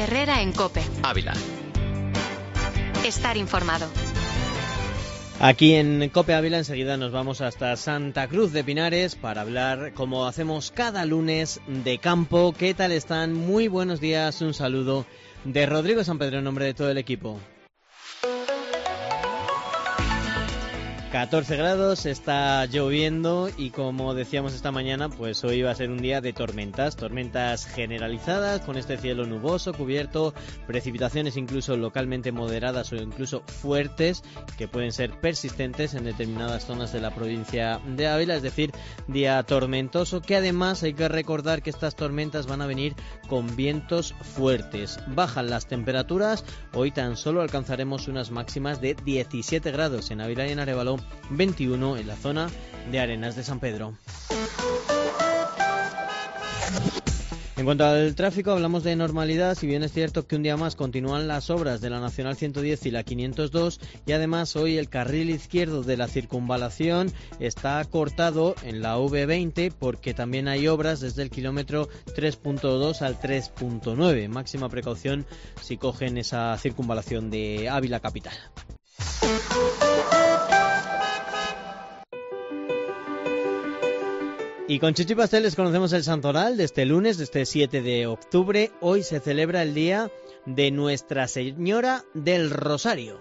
Herrera en COPE. Ávila. Estar informado. Aquí en COPE Ávila enseguida nos vamos hasta Santa Cruz de Pinares para hablar, como hacemos cada lunes, de campo. ¿Qué tal están? Muy buenos días, un saludo de Rodrigo San Pedro en nombre de todo el equipo. 14 grados, está lloviendo y como decíamos esta mañana, pues hoy va a ser un día de tormentas generalizadas con este cielo nuboso, cubierto, precipitaciones incluso localmente moderadas o incluso fuertes que pueden ser persistentes en determinadas zonas de la provincia de Ávila, es decir, día tormentoso que además hay que recordar que estas tormentas van a venir con vientos fuertes. Bajan las temperaturas, hoy tan solo alcanzaremos unas máximas de 17 grados en Ávila y en Arévalo, 21 en la zona de Arenas de San Pedro. En cuanto al tráfico, hablamos de normalidad, si bien es cierto que un día más continúan las obras de la Nacional 110 y la 502 y además hoy el carril izquierdo de la circunvalación está cortado en la V20 porque también hay obras desde el kilómetro 3.2 al 3.9. Máxima precaución si cogen esa circunvalación de Ávila capital. Y con Chuchi Pasteles conocemos el santoral de este lunes, de este 7 de octubre. Hoy se celebra el día de Nuestra Señora del Rosario.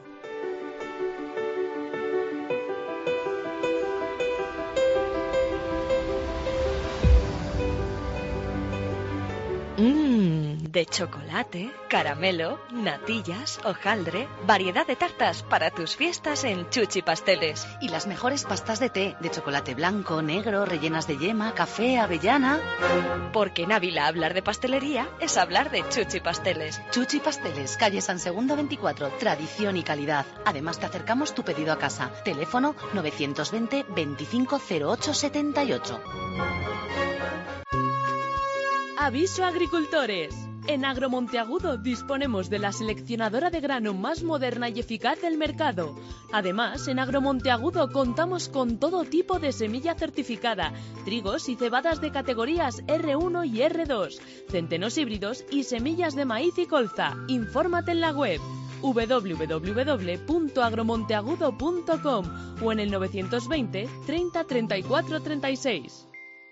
De chocolate, caramelo, natillas, hojaldre, variedad de tartas para tus fiestas en Chuchi Pasteles. Y las mejores pastas de té, de chocolate blanco, negro, rellenas de yema, café, avellana. Porque en Ávila hablar de pastelería es hablar de Chuchi Pasteles. Chuchi Pasteles, calle San Segundo 24, tradición y calidad. Además te acercamos tu pedido a casa. Teléfono 920 25 08 78. Aviso a agricultores. En Agromonteagudo disponemos de la seleccionadora de grano más moderna y eficaz del mercado. Además, en Agromonteagudo contamos con todo tipo de semilla certificada, trigos y cebadas de categorías R1 y R2, centenos híbridos y semillas de maíz y colza. Infórmate en la web www.agromonteagudo.com o en el 920 30 34 36.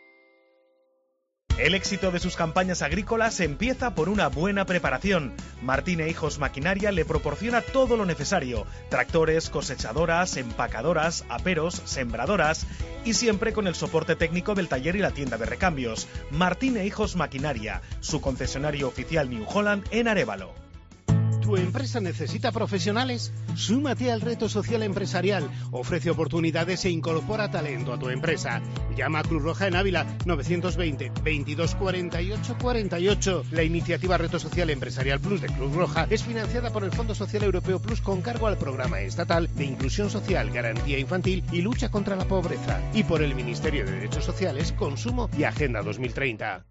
El éxito de sus campañas agrícolas empieza por una buena preparación. Martín e Hijos Maquinaria le proporciona todo lo necesario: tractores, cosechadoras, empacadoras, aperos, sembradoras y siempre con el soporte técnico del taller y la tienda de recambios. Martín e Hijos Maquinaria, su concesionario oficial New Holland en Arévalo. ¿Tu empresa necesita profesionales? Súmate al reto social empresarial. Ofrece oportunidades e incorpora talento a tu empresa. Llama a Cruz Roja en Ávila 920 22 48 48. La iniciativa Reto Social Empresarial Plus de Cruz Roja es financiada por el Fondo Social Europeo Plus con cargo al Programa Estatal de Inclusión Social, Garantía Infantil y Lucha contra la Pobreza y por el Ministerio de Derechos Sociales, Consumo y Agenda 2030.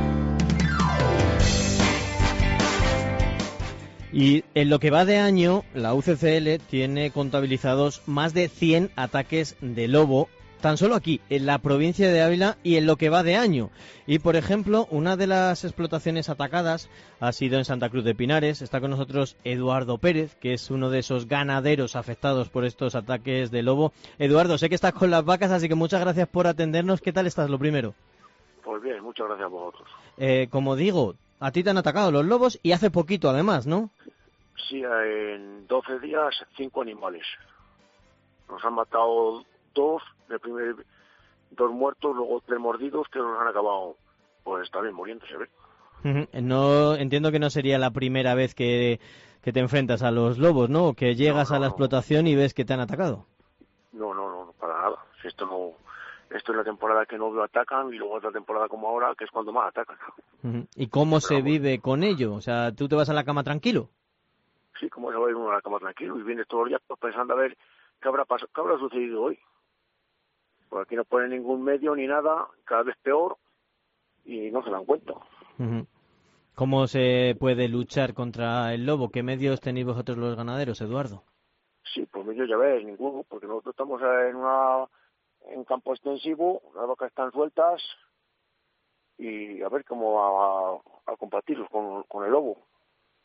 Y en lo que va de año, la UCCL tiene contabilizados más de 100 ataques de lobo, tan solo aquí, en la provincia de Ávila y en lo que va de año. Y, por ejemplo, una de las explotaciones atacadas ha sido en Santa Cruz de Pinares. Está con nosotros Eduardo Pérez, que es uno de esos ganaderos afectados por estos ataques de lobo. Eduardo, sé que estás con las vacas, así que muchas gracias por atendernos. ¿Qué tal estás, lo primero? Pues bien, muchas gracias a vosotros. Como digo, a ti te han atacado los lobos y hace poquito además, ¿no? Sí, en 12 días 5 animales. Nos han matado 2, dos muertos, luego 3 mordidos que nos han acabado, pues también muriéndose, ¿ves? No, entiendo que no sería la primera vez que te enfrentas a los lobos, ¿no? O que llegas a la explotación y ves que te han atacado. No, para nada. Si esto es la temporada que no atacan y luego otra temporada como ahora, que es cuando más atacan. ¿Y cómo se vive con ello? O sea, ¿tú te vas a la cama tranquilo? Sí, como se va a ir uno a la cama tranquilo y vienes todos los días pues, pensando a ver qué habrá sucedido hoy. Pues aquí no ponen ningún medio ni nada, cada vez peor y no se dan cuenta. ¿Cómo se puede luchar contra el lobo? ¿Qué medios tenéis vosotros los ganaderos, Eduardo? Sí, pues medios ya ves, ninguno, porque nosotros estamos en campo extensivo, las vacas están sueltas y a ver cómo a combatirlos con el lobo.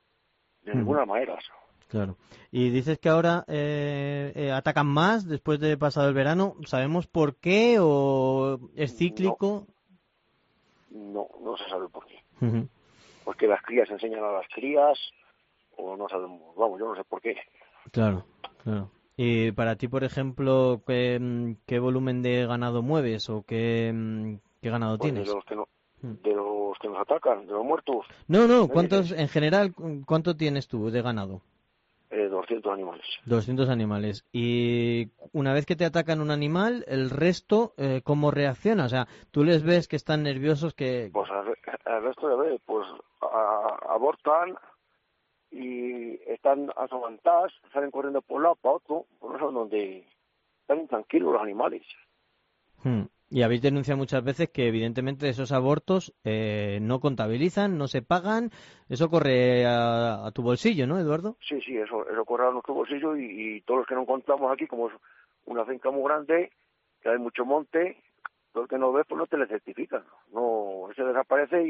de ninguna manera. Claro. Y dices que ahora atacan más después de pasado el verano. ¿Sabemos por qué o es cíclico? No se sabe por qué. Uh-huh. Porque las crías enseñan a las crías o no sabemos. Vamos, yo no sé por qué. Claro. Y para ti, por ejemplo, ¿qué volumen de ganado mueves o qué ganado tienes? De los que nos atacan, de los muertos. No, ¿cuántos en general, cuánto tienes tú de ganado? 200 animales. 200 animales. Y una vez que te atacan un animal, el resto, ¿cómo reacciona? O sea, ¿tú les ves que están nerviosos? Pues al resto de veces, pues abortan y están asomantadas, salen corriendo por un lado para otro, por no saben dónde. Están intranquilos los animales. Y habéis denunciado muchas veces que evidentemente esos abortos no contabilizan, no se pagan. Eso corre a tu bolsillo, ¿no, Eduardo? Sí, eso corre a nuestro bolsillo y todos los que no encontramos aquí, como es una finca muy grande, que hay mucho monte, todo el que no ve pues no te le certifican. No, ese desaparece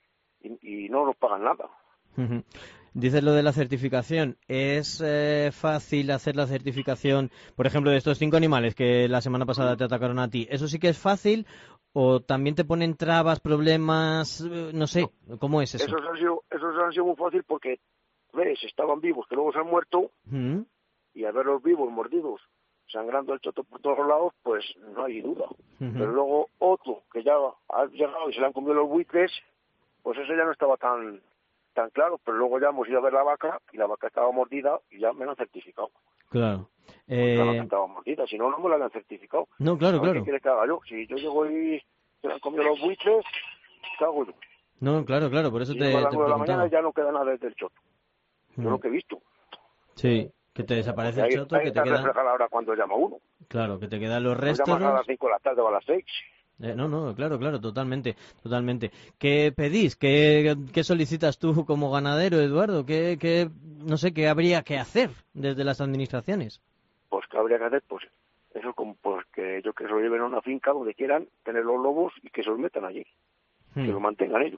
y no nos pagan nada. Uh-huh. Dices lo de la certificación. ¿Es fácil hacer la certificación, por ejemplo, de estos 5 animales que la semana pasada te atacaron a ti? ¿Eso sí que es fácil o también te ponen trabas, problemas? No sé, ¿cómo es eso? Esos han sido muy fácil porque, ves, estaban vivos, que luego se han muerto, uh-huh. Y al verlos vivos, mordidos, sangrando el choto por todos lados, pues no hay duda. Uh-huh. Pero luego otro que ya ha llegado y se le han comido los buitres, pues eso ya no estaba tan claro, pero luego ya hemos ido a ver la vaca y la vaca estaba mordida y ya me la han certificado. Claro. La vaca estaba mordida, si no me la han certificado. No, claro. ¿Qué quiere que haga yo? Si yo llego y se le han comido los buitres, ¿qué hago yo? No, claro, por eso si te a las 9 de la preguntaba. mañana ya no queda nada del choto. Yo lo que he visto. Sí, que te desaparece el choto, que te queda... ahora cuando llama uno. Claro, que te quedan los restos. Llamas a las 5 de la tarde o a las 6. No, claro, totalmente. ¿Qué pedís? ¿Qué solicitas tú como ganadero, Eduardo? No sé, qué habría que hacer desde las administraciones? Pues que habría que hacer, pues eso, pues que se lo lleven a una finca donde quieran tener los lobos y que se los metan allí, que lo mantengan ellos.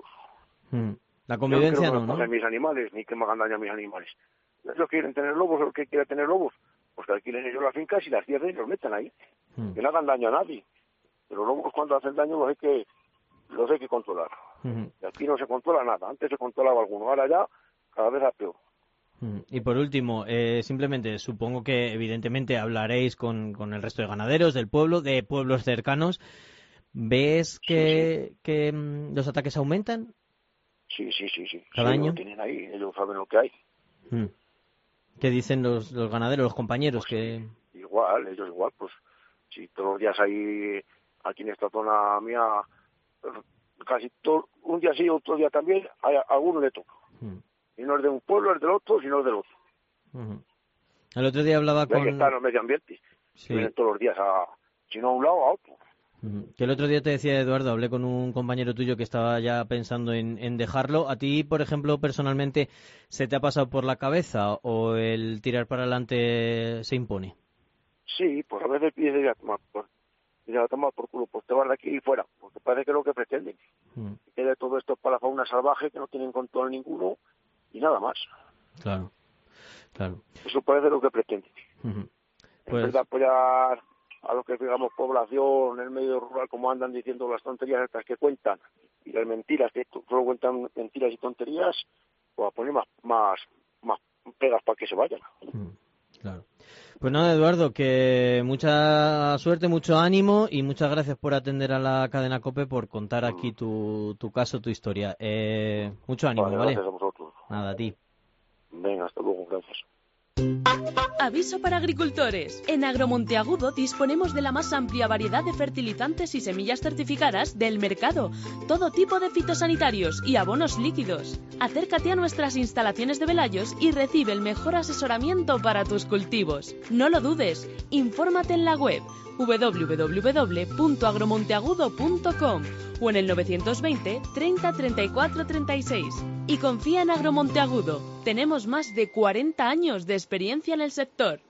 La convivencia no me mis animales, ni que me hagan daño a mis animales. Ellos quieren tener lobos, el que quiera tener lobos, pues que alquilen ellos las fincas y las cierren y los metan ahí, que no hagan daño a nadie. Pero los lobos cuando hacen daño los hay que controlar. Y aquí no se controla nada. Antes se controlaba alguno, ahora ya cada vez es peor. Y por último, simplemente supongo que evidentemente hablaréis con el resto de ganaderos del pueblo, de pueblos cercanos. ¿Ves que los ataques aumentan? Sí. ¿Cada año? Lo tienen ahí, ellos saben lo que hay. ¿Qué dicen los ganaderos, los compañeros? Pues ellos igual, pues si todos los días hay... Aquí en esta zona mía, casi todo, un día sí, otro día también, a alguno le toca. Y no es de un pueblo, es del otro, sino es del otro. El otro día hablaba con... Hay que estar en el medio ambiente. Sí. Vienen todos los días, si no a un lado, a otro. Que el otro día te decía, Eduardo, hablé con un compañero tuyo que estaba ya pensando en dejarlo. ¿A ti, por ejemplo, personalmente, se te ha pasado por la cabeza o el tirar para adelante se impone? Sí, pues a veces pides ir a tomar por culo, pues te vas de aquí y fuera, porque parece que es lo que pretenden. Que de todo esto para la fauna salvaje, que no tienen control ninguno, y nada más. Claro. Eso parece lo que pretenden. Pues... En vez de apoyar a los que, digamos, población, en el medio rural, como andan diciendo las tonterías estas que cuentan, y las mentiras, que solo cuentan mentiras y tonterías, pues a poner más pegas para que se vayan. Claro. Pues nada, Eduardo, que mucha suerte, mucho ánimo y muchas gracias por atender a la cadena COPE, por contar aquí tu caso, tu historia. Mucho ánimo, ¿vale? Gracias a vosotros. Nada, a ti. Venga, hasta luego, gracias. Aviso para agricultores. En Agromonteagudo disponemos de la más amplia variedad de fertilizantes y semillas certificadas del mercado. Todo tipo de fitosanitarios y abonos líquidos. Acércate a nuestras instalaciones de Velayos y recibe el mejor asesoramiento para tus cultivos. No lo dudes, infórmate en la web www.agromonteagudo.com o en el 920 30 34 36. Y confía en Agromonteagudo. Tenemos más de 40 años de experiencia en el sector.